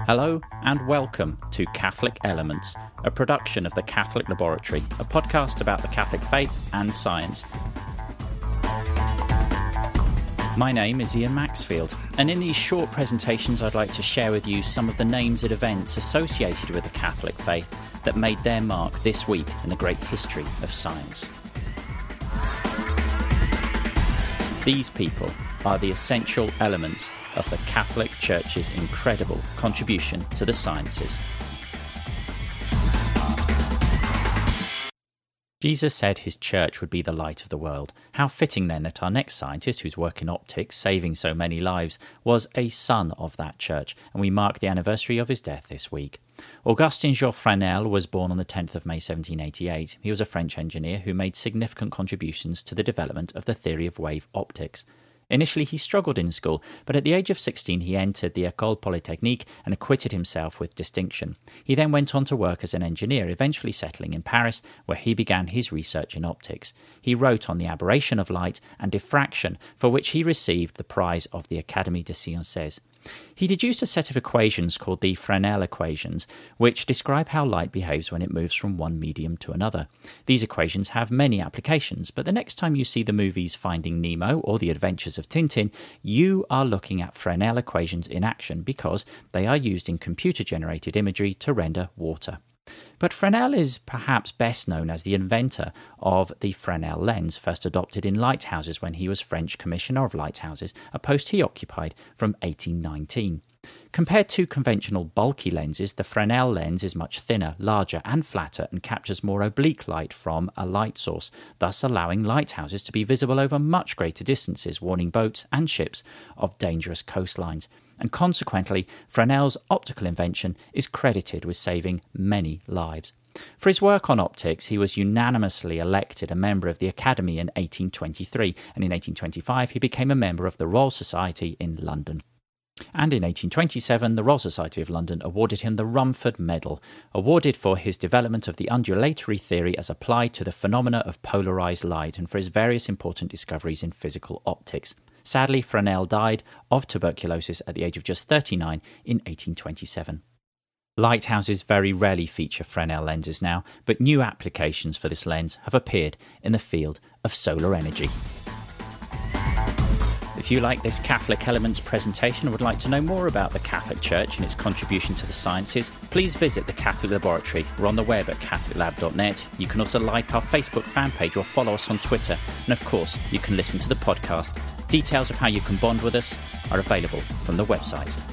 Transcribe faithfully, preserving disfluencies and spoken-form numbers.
Hello and welcome to Catholic Elements, a production of the Catholic Laboratory, a podcast about the Catholic faith and science. My name is Ian Maxfield, and in these short presentations I'd like to share with you some of the names and events associated with the Catholic faith that made their mark this week in the great history of science. These people are the essential elements of the Catholic Church's incredible contribution to the sciences. Jesus said his church would be the light of the world. How fitting then that our next scientist, whose work in optics, saving so many lives, was a son of that church, and we mark the anniversary of his death this week. Augustin Geoffroy Fresnel was born on the tenth of May seventeen eighty-eight. He was a French engineer who made significant contributions to the development of the theory of wave optics. Initially, he struggled in school, but at the age of sixteen he entered the École Polytechnique and acquitted himself with distinction. He then went on to work as an engineer, eventually settling in Paris, where he began his research in optics. He wrote on the aberration of light and diffraction, for which he received the prize of the Académie des Sciences. He deduced a set of equations called the Fresnel equations, which describe how light behaves when it moves from one medium to another. These equations have many applications, but the next time you see the movies Finding Nemo or The Adventures of Tintin, you are looking at Fresnel equations in action because they are used in computer-generated imagery to render water. But Fresnel is perhaps best known as the inventor of the Fresnel lens, first adopted in lighthouses when he was French Commissioner of Lighthouses, a post he occupied from eighteen nineteen. Compared to conventional bulky lenses, the Fresnel lens is much thinner, larger and flatter and captures more oblique light from a light source, thus allowing lighthouses to be visible over much greater distances, warning boats and ships of dangerous coastlines. And consequently, Fresnel's optical invention is credited with saving many lives. For his work on optics, he was unanimously elected a member of the Academy in eighteen twenty-three, and in eighteen twenty-five he became a member of the Royal Society in London. And in eighteen twenty-seven, the Royal Society of London awarded him the Rumford Medal, awarded for his development of the undulatory theory as applied to the phenomena of polarised light and for his various important discoveries in physical optics. Sadly, Fresnel died of tuberculosis at the age of just thirty-nine in eighteen twenty-seven. Lighthouses very rarely feature Fresnel lenses now, but new applications for this lens have appeared in the field of solar energy. If you like this Catholic Elements presentation and would like to know more about the Catholic Church and its contribution to the sciences, please visit the Catholic Laboratory. We're on the web at catholic lab dot net. You can also like our Facebook fan page or follow us on Twitter. And of course, you can listen to the podcast. Details of how you can bond with us are available from the website.